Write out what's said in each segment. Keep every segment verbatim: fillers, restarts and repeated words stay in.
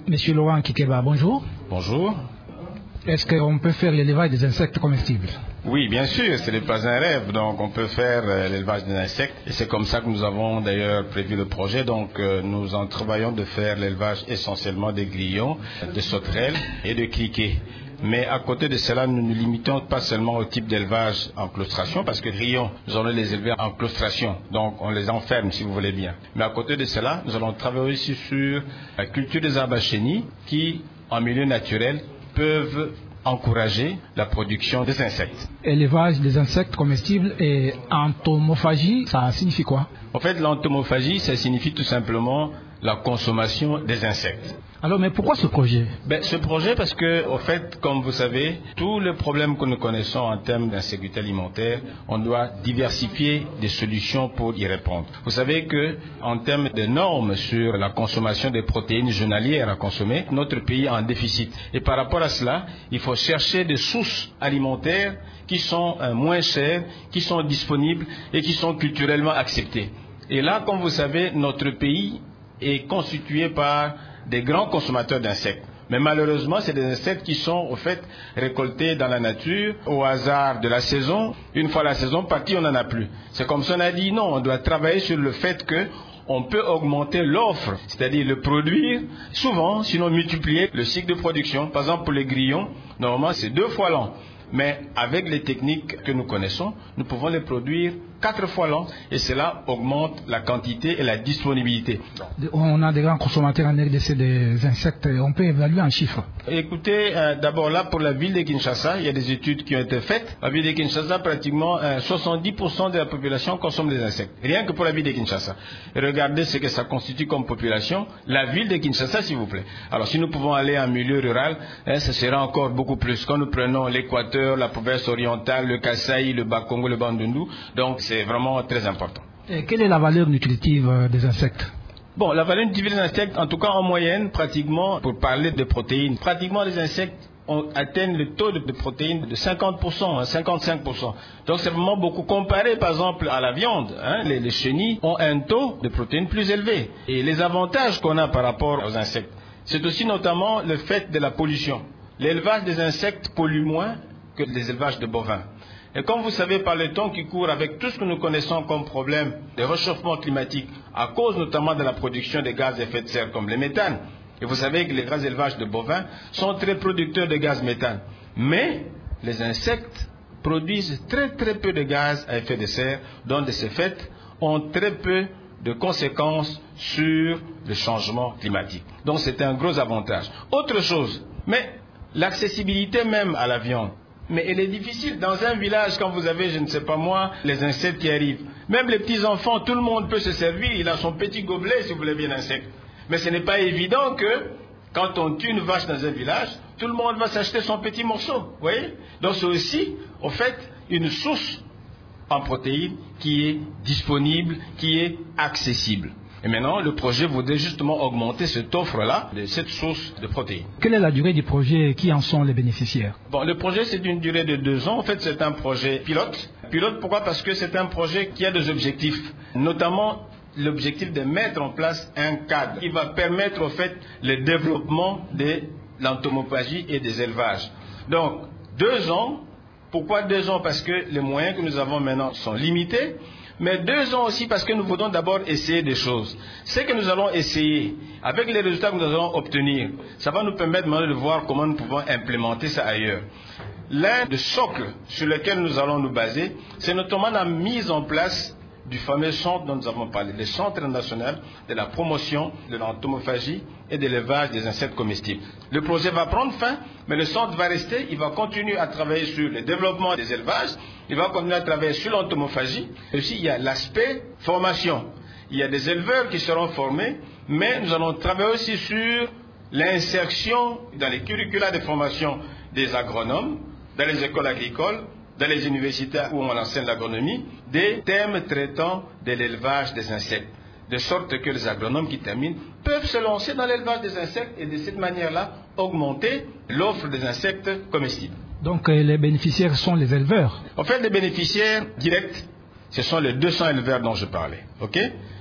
Monsieur Laurent Kikeba, bonjour. Bonjour. Est-ce qu'on peut faire l'élevage des insectes comestibles? Oui, bien sûr, ce n'est pas un rêve, donc on peut faire euh, l'élevage des insectes et c'est comme ça que nous avons d'ailleurs prévu le projet. Donc euh, nous en travaillons de faire l'élevage essentiellement des grillons, de sauterelles et de criquets. Mais à côté de cela, nous ne nous limitons pas seulement au type d'élevage en claustration, parce que grillons, nous allons les élever en claustration, donc on les enferme si vous voulez bien. Mais à côté de cela, nous allons travailler aussi sur la culture des arbres à chenilles qui, en milieu naturel, peuvent encourager la production des insectes. Élevage des insectes comestibles et entomophagie, ça signifie quoi? En fait, l'entomophagie, ça signifie tout simplement la consommation des insectes. Alors, mais pourquoi ce projet? Ben, ce projet parce que, au fait, comme vous savez, tous les problèmes que nous connaissons en termes d'insécurité alimentaire, on doit diversifier des solutions pour y répondre. Vous savez que, en termes de normes sur la consommation des protéines journalières à consommer, notre pays est en déficit. Et par rapport à cela, il faut chercher des sources alimentaires qui sont euh, moins chères, qui sont disponibles et qui sont culturellement acceptées. Et là, comme vous savez, notre pays est constitué par des grands consommateurs d'insectes. Mais malheureusement, c'est des insectes qui sont, au fait, récoltés dans la nature, au hasard de la saison. Une fois la saison partie, on n'en a plus. C'est comme ça, on a dit non, on doit travailler sur le fait que on peut augmenter l'offre, c'est-à-dire le produire, souvent, sinon multiplier le cycle de production. Par exemple, pour les grillons, normalement, c'est deux fois l'an. Mais avec les techniques que nous connaissons, nous pouvons les produire quatre fois l'an et cela augmente la quantité et la disponibilité. On a des grands consommateurs en R D C des insectes, on peut évaluer en chiffres. Écoutez, euh, d'abord là pour la ville de Kinshasa, il y a des études qui ont été faites. La ville de Kinshasa, pratiquement euh, soixante-dix pour cent de la population consomme des insectes. Rien que pour la ville de Kinshasa. Et regardez ce que ça constitue comme population, la ville de Kinshasa s'il vous plaît. Alors si nous pouvons aller en milieu rural, hein, ce sera encore beaucoup plus. Quand nous prenons l'Équateur, la province orientale, le Kasaï, le Bas-Congo, le Bandundu, donc c'est vraiment très important. Et quelle est la valeur nutritive des insectes? Bon, la valeur nutritive des insectes, en tout cas en moyenne, pratiquement, pour parler de protéines, pratiquement les insectes ont atteint le taux de protéines de cinquante pour cent, hein, cinquante-cinq pour cent. Donc c'est vraiment beaucoup comparé par exemple à la viande. Hein, les, les chenilles ont un taux de protéines plus élevé. Et les avantages qu'on a par rapport aux insectes, c'est aussi notamment le fait de la pollution. L'élevage des insectes pollue moins que les élevages de bovins. Et comme vous savez, par le temps qui court, avec tout ce que nous connaissons comme problème de réchauffement climatique, à cause notamment de la production de gaz à effet de serre comme le méthane, et vous savez que les grands élevages de bovins sont très producteurs de gaz méthane. Mais les insectes produisent très très peu de gaz à effet de serre, dont de ce fait ont très peu de conséquences sur le changement climatique. Donc c'est un gros avantage. Autre chose, mais l'accessibilité même à la viande. Mais elle est difficile. Dans un village, quand vous avez, je ne sais pas moi, les insectes qui arrivent, même les petits-enfants, tout le monde peut se servir. Il a son petit gobelet, si vous voulez bien, d'insectes. Mais ce n'est pas évident que, quand on tue une vache dans un village, tout le monde va s'acheter son petit morceau. Vous voyez? Donc c'est aussi, au fait, une source en protéines qui est disponible, qui est accessible. Et maintenant, le projet voudrait justement augmenter cette offre-là, de cette source de protéines. Quelle est la durée du projet et qui en sont les bénéficiaires? Bon, le projet, c'est d'une durée de deux ans. En fait, c'est un projet pilote. Pilote, pourquoi? Parce que c'est un projet qui a des objectifs, notamment l'objectif de mettre en place un cadre qui va permettre, au fait, le développement de l'entomophagie et des élevages. Donc, deux ans. Pourquoi deux ans? Parce que les moyens que nous avons maintenant sont limités. Mais deux ans aussi parce que nous voulons d'abord essayer des choses. Ce que nous allons essayer, avec les résultats que nous allons obtenir, ça va nous permettre maintenant de voir comment nous pouvons implémenter ça ailleurs. L'un des socles sur lesquels nous allons nous baser, c'est notamment la mise en place du fameux centre dont nous avons parlé, le Centre national de la promotion de l'entomophagie et de l'élevage des insectes comestibles. Le projet va prendre fin, mais le centre va rester, il va continuer à travailler sur le développement des élevages, il va continuer à travailler sur l'entomophagie. Et aussi, il y a l'aspect formation. Il y a des éleveurs qui seront formés, mais nous allons travailler aussi sur l'insertion dans les curricula de formation des agronomes, dans les écoles agricoles, dans les universités où on enseigne l'agronomie, des thèmes traitant de l'élevage des insectes. De sorte que les agronomes qui terminent peuvent se lancer dans l'élevage des insectes et de cette manière-là augmenter l'offre des insectes comestibles. Donc euh, les bénéficiaires sont les éleveurs? En fait, les bénéficiaires directs, ce sont les deux cents éleveurs dont je parlais. Okay?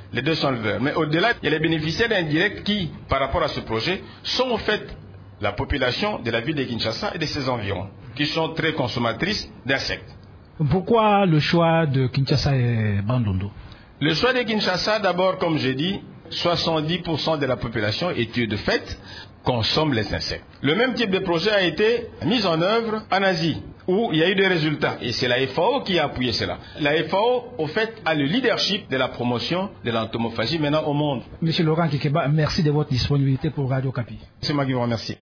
les deux sont verts. Mais au-delà, il y a les bénéficiaires indirects qui, par rapport à ce projet, sont en fait la population de la ville de Kinshasa et de ses environs, qui sont très consommatrices d'insectes. Pourquoi le choix de Kinshasa et Bandundu? Le choix de Kinshasa, d'abord, comme j'ai dit, soixante-dix pour cent de la population, et de fait, consomme les insectes. Le même type de projet a été mis en œuvre en Asie, où il y a eu des résultats. Et c'est la F A O qui a appuyé cela. La F A O, au fait, a le leadership de la promotion de l'entomophagie maintenant au monde. Monsieur Laurent Kikeba, merci de votre disponibilité pour Radio Okapi. C'est moi qui vous remercie.